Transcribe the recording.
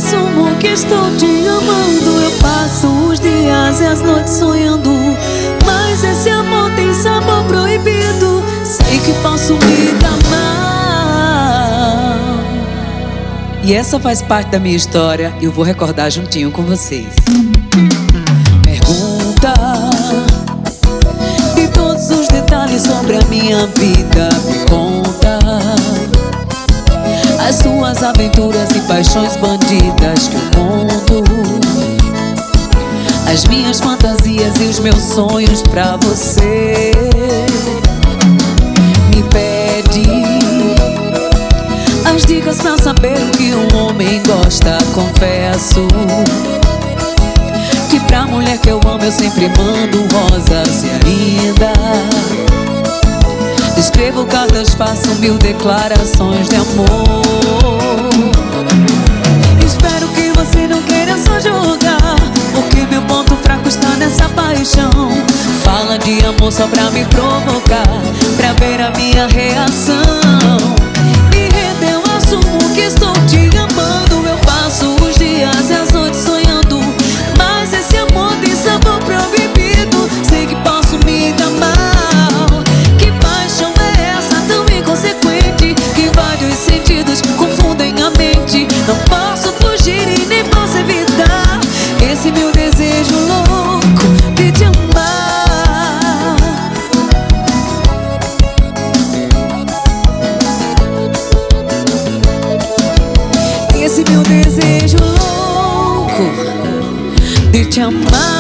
assumo que estou te amando. Eu passo os dias e as noites sonhando, mas esse amor tem sabor proibido. Sei que posso me dar mal. E essa faz parte da minha história e eu vou recordar juntinho com vocês. Pergunta de todos os detalhes sobre a minha vida. Me conta as suas aventuras e paixões bandidas que eu conto, as minhas fantasias e os meus sonhos pra você. Me pede as dicas pra saber o que um homem gosta. Confesso que pra mulher que eu amo eu sempre mando rosas. E ainda escrevo cartas, faço 1000 declarações de amor. Espero que você não queira só julgar, porque meu ponto fraco está nessa paixão. Fala de amor só pra me provocar, pra ver a minha reação. Me render, eu assumo que estou te amando. Eu passo os dias e as noites sonhando, mas esse amor tem sabor proibido. Sei que posso me dar mal. Que paixão é essa tão inconsequente, que invade os sentidos, confundem a mente. Não posso fugir e nem posso evitar esse meu desejo louco de te amar. Esse meu desejo louco de te amar.